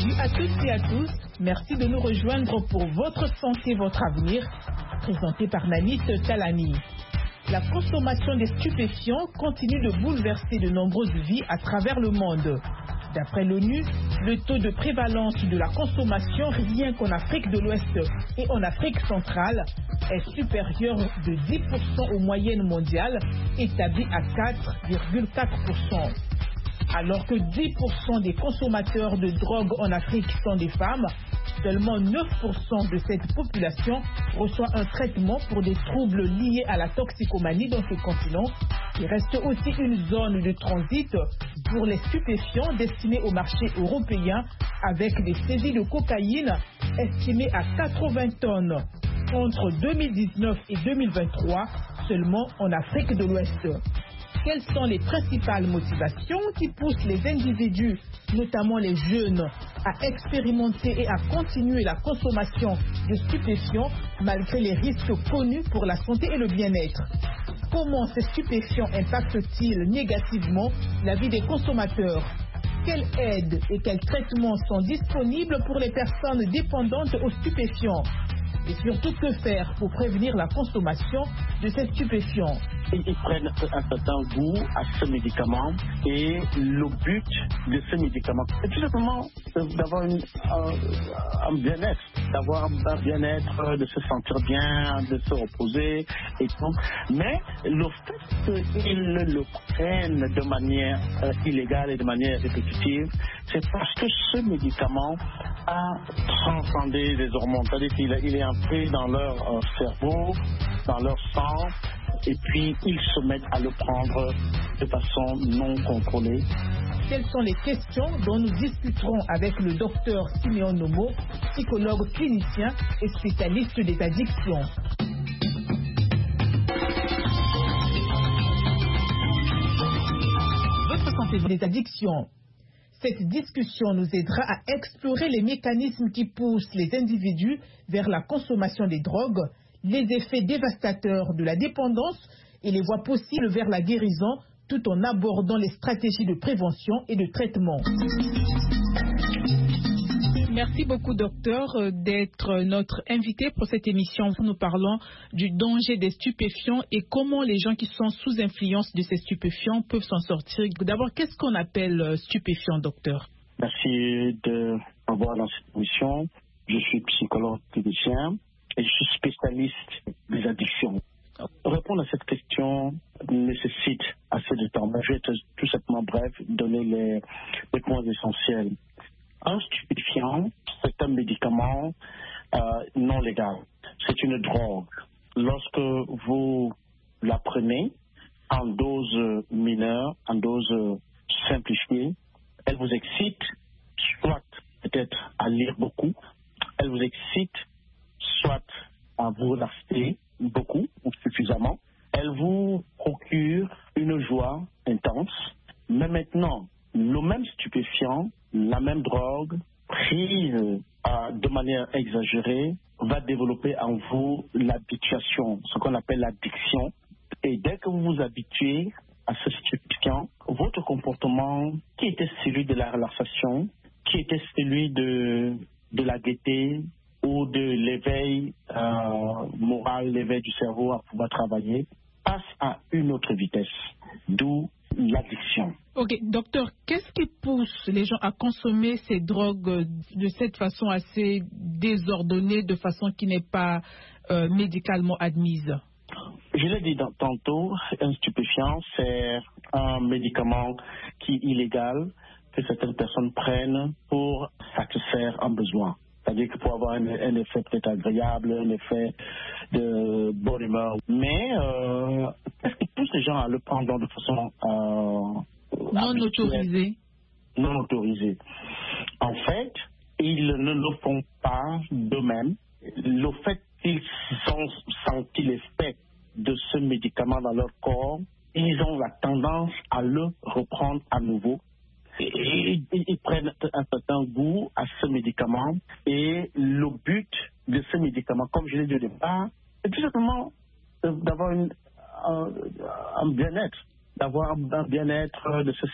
Salut à toutes et à tous, merci de nous rejoindre pour Votre santé, votre avenir, présenté par Nanis Talani. La consommation des stupéfiants continue de bouleverser de nombreuses vies à travers le monde. D'après l'ONU, le taux de prévalence de la consommation rien qu'en Afrique de l'Ouest et en Afrique centrale est supérieur de 10% aux moyennes mondiales, établies à 4,4%. Alors que 10% des consommateurs de drogue en Afrique sont des femmes, seulement 9% de cette population reçoit un traitement pour des troubles liés à la toxicomanie dans ce continent, qui reste aussi une zone de transit pour les stupéfiants destinés au marché européen, avec des saisies de cocaïne estimées à 80 tonnes entre 2019 et 2023 seulement en Afrique de l'Ouest. Quelles sont les principales motivations qui poussent les individus, notamment les jeunes, à expérimenter et à continuer la consommation de stupéfiants malgré les risques connus pour la santé et le bien-être? Comment ces stupéfiants impactent-ils négativement la vie des consommateurs? Quelles aides et quels traitements sont disponibles pour les personnes dépendantes aux stupéfiants? Et surtout, que faire pour prévenir la consommation de ces stupéfiants? Ils prennent un certain goût à ce médicament et le but de ce médicament est tout simplement d'avoir un bien-être, de se sentir bien, de se reposer et tout. Mais le fait qu'ils le prennent de manière illégale et de manière répétitive, c'est parce que ce médicament a transcendé les hormones, c'est-à-dire qu'il est entré dans leur cerveau, dans leur sang, et puis ils se mettent à le prendre de façon non contrôlée. Quelles sont les questions dont nous discuterons avec le docteur Simeon Nomo, psychologue clinicien et spécialiste des addictions. Votre santé des addictions. Cette discussion nous aidera à explorer les mécanismes qui poussent les individus vers la consommation des drogues, les effets dévastateurs de la dépendance et les voies possibles vers la guérison, tout en abordant les stratégies de prévention et de traitement. Merci beaucoup, docteur, d'être notre invité pour cette émission. Nous parlons du danger des stupéfiants et comment les gens qui sont sous influence de ces stupéfiants peuvent s'en sortir. D'abord, qu'est-ce qu'on appelle stupéfiant, docteur? Merci de m'avoir dans cette émission. Je suis psychologue clinicien et je suis spécialiste des addictions. Répondre à cette question nécessite assez de temps. Je vais tout simplement bref donner les points essentiels. Un stupéfiant, c'est un médicament non légal. C'est une drogue. Lorsque vous la prenez en dose mineure, en dose simplifiée, elle vous excite, soit peut-être à lire beaucoup, elle vous excite, soit à vous relaxer beaucoup ou suffisamment. Elle vous procure une joie intense. Mais maintenant, le même stupéfiant, la même drogue, prise de manière exagérée, va développer en vous l'habituation, ce qu'on appelle l'addiction. Et dès que vous vous habituez à ce stupéfiant, votre comportement, qui était celui de la relaxation, qui était celui de la gaieté, ou de l'éveil moral, l'éveil du cerveau à pouvoir travailler, passe à une autre vitesse, d'où l'addiction. Ok, docteur, qu'est-ce qui pousse les gens à consommer ces drogues de cette façon assez désordonnée, de façon qui n'est pas médicalement admise? Je l'ai dit tantôt, un stupéfiant, c'est un médicament qui est illégal, que certaines personnes prennent pour satisfaire un besoin. C'est-à-dire que pour avoir un effet peut-être agréable, un effet de bonne humeur. Mais qu'est-ce qui pousse les gens à le prendre de façon non autorisée? Non autorisée. En fait, ils ne le font pas d'eux-mêmes. Le fait qu'ils ont senti l'effet de ce médicament dans leur corps, ils ont la tendance à le reprendre à nouveau. Et ils prennent un certain goût à ce médicament et le but de ce médicament, comme je l'ai dit au départ, c'est tout simplement d'avoir un bien-être, de se